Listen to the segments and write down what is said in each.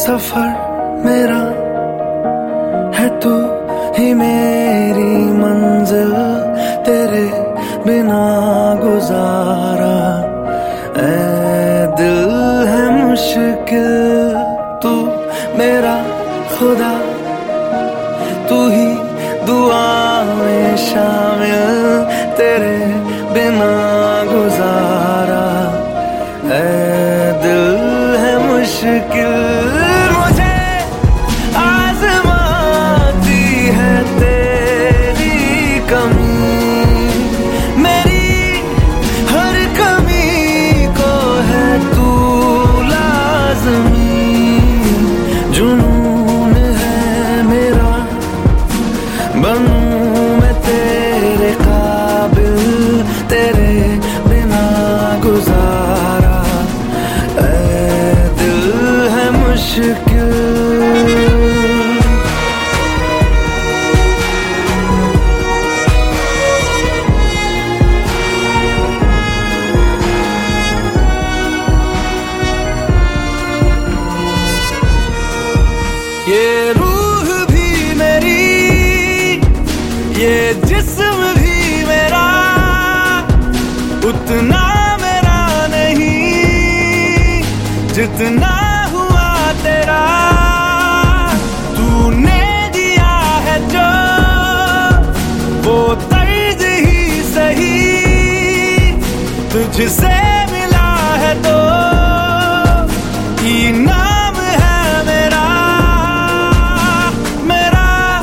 सफर मेरा है तू ही मेरी मंजिल, तेरे बिना गुजारा ऐ दिल है मुश्किल। तू मेरा खुदा, तू ही दुआ में शामिल, तेरे बिना गुजारा ऐ दिल है मुश्किल। मुझे आज़माती है तेरी कमी, मेरी हर कमी को है तू लाज़मी। जुनून है मेरा बनूं मैं तेरे काबिल, तेरे बिना गुजारा ऐ दिल है मुश्किल। ये रूह भी मेरी, ये जिस्म भी मेरा, उतना मेरा नहीं जितना हुआ तेरा। तूने दिया है जो वो तर्ज ही सही, तुझसे मिला है तो इनाम है मेरा। मेरा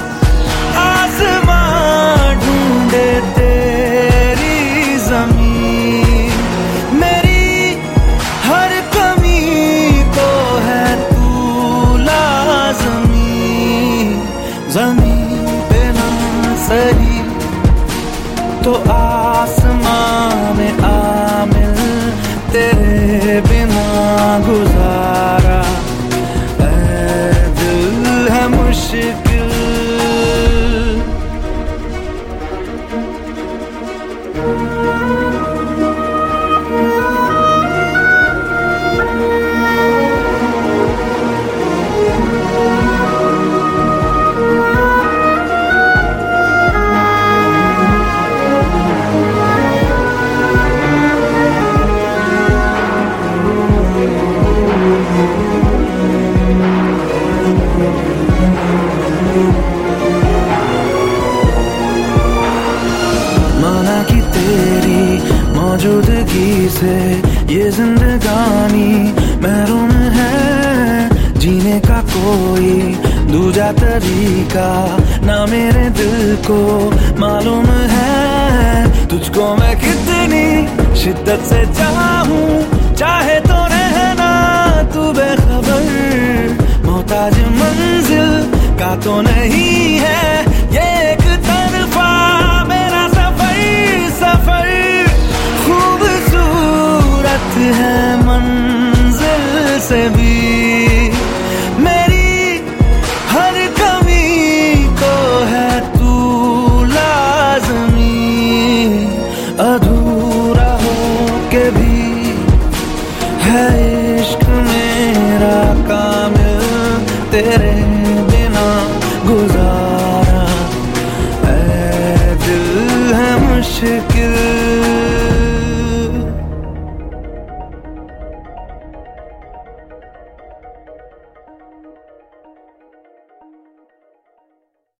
आसमां ढूंढे तेरी ज़मीन, मेरी हर कमी को है तू लाज़मी। ज़मीन पे ना सही तो आसमां में आमिल, तेरे बिना गुजारा ऐ दिल है मुश्किल। माना कि तेरी मौजूदगी से ये जिंदगानी महरूम है, जीने का कोई दूजा तरीका ना मेरे दिल को मालूम है। तुझको मैं कितनी शिद्दत से चाहूं, चाहे तो रहना तू बेखबर, मोहताज मंजिल का तो नहीं है ये एक तरफा मेरा सफर। खूबसूरत है मंजिल से भी, मेरी हर कमी को है तू लाज़मी। अधूरा हो के भी है इश्क मेरा कामिल, तेरे बिना गुजारा ऐ दिल है मुश्किल।